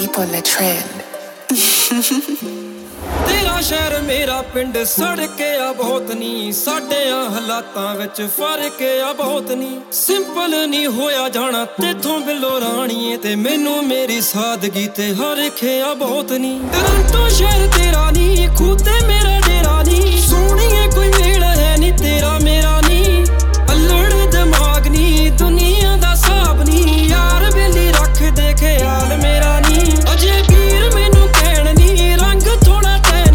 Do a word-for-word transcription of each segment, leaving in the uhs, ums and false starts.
people a trend. तेरा शहर मेरा पिंड सड़के आ बहुत नी साडियां हालातां विच फर्क आ बहुत नी सिंपल नी होया जाना तेथों बिलो राणीए ते मैनू मेरी सादगी ते हरखे आ बहुत नी टोरंटो शहर तेरा नी खूते मेरा डेरा नी सोहणीए कोई मेल है नी तेरा मेरा नी अल्लड़ दिमाग नी दुनिया दा साब नी यार बेली रख दे ख्याल मेरा नी अजे वीर मैनू कहण नी रंग थोड़ा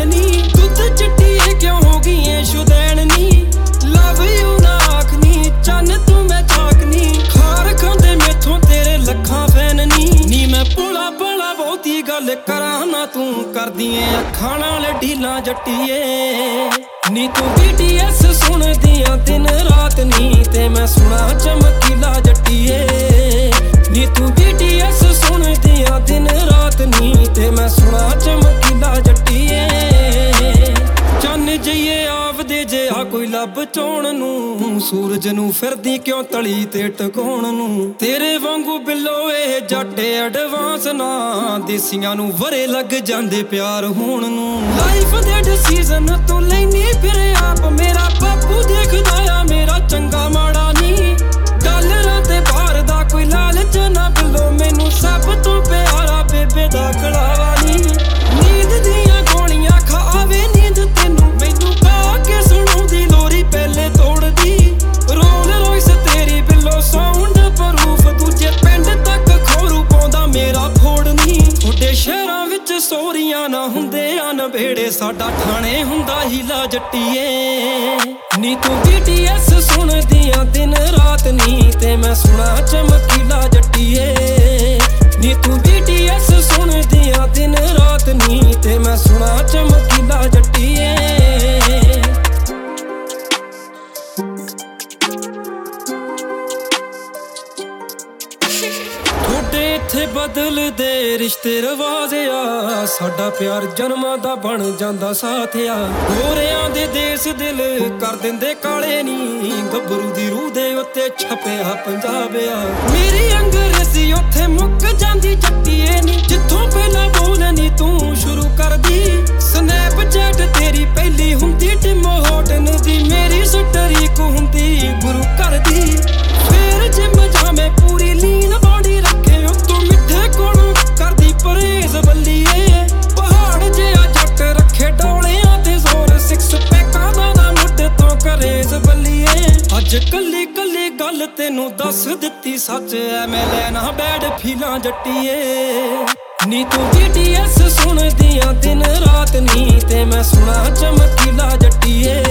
शुदैन नी लव यू ना आखनी चन्न तू मैं झाकनी खार खांदे मेथों तेरे लखां फैन नी नी मैं भोला भला बहुती गल करा ना तू करदिए अखां नाल ढीलां जट्टीए नी तू बी टी एस सुनदियां दिन रात नी ते मैं सुना चमकीला जट्टीए नी तू बी टी एस सुनदियां दिन रात नी ते मैं सुना चमकीला जट्टीए चन्न जइए आवदे जे आ कोई लब चोण नूं सूरज नूं फिरदी क्यों तली ते टकाउण नूं तेरे वांगू बिल्लो ए जट एडवांस ना देसियां नूं वरे लग जांदे प्यार होण नूं लाइफ दे डिसीजन तू लैनी फिर आप मेरा बापू देखदा आ मेरा चंगा माड़ा नी डॉलरां ते बाहर दा कोई लालच ना बिल्लो मैनू सब तो प्यारा बेबे दा कड़ावा नी नींद दियां गोलियां खावे नींद तेनू मैनू पा के सुणाउंदी लोरी पहले तोड़दी रोल रॉयस तेरी बिल्लो साउंड प्रूफ दूजे पिंड तक खोरू पाउंदा मेरा फोड़नी थोड़े शहरां विच सोहरियां ना हुंदे आ नवेड़े साडा ठाणे हुंदा हीला जट्टीए नी तू बी टी एस सुनदियां दिन रात नी ते मैं सुना चमकीला जट्टीए नी तू बी टी एस सुनदियां दिन रात नी ते मैं सुना चमकीला जट्टीए थोड़े इत्थे बदलदे रिश्ते रवाज आ साडा प्यार जन्मां दा बन जांदा साथ आ गोरियां दे देस दिल कर दिंदे काले नी गब्बरू दी रूह दे उत्ते छपिया पंजाब आ मेरी अंग्रेजी उत्थे मुक जांदी जट्टीए नी जिथों पहला बोलनी तू शुरू कर दी स्नैपचैट तेरी पहली हुंदी टिमो होटन दी मेरी स्टरीक हुंदी गुरु कर दी फिर जिम जामे पूरी लीन बॉडी रखे उत्तों मिठे कोलों करदी परहेज बल्लीए पहाड़ जिहा जट रखे डोलियां ते जोर सिक्स पैकां दा मुंड तो करेज बल्लीए अज कल्ली कल्ली गल तेनू दस दित्ती सच ऐ मैं लैना बैड फीलां जट्टीए नी तू बी टी एस सुनदियां दिन रात नी ते मैं सुना चमकीला जट्टीए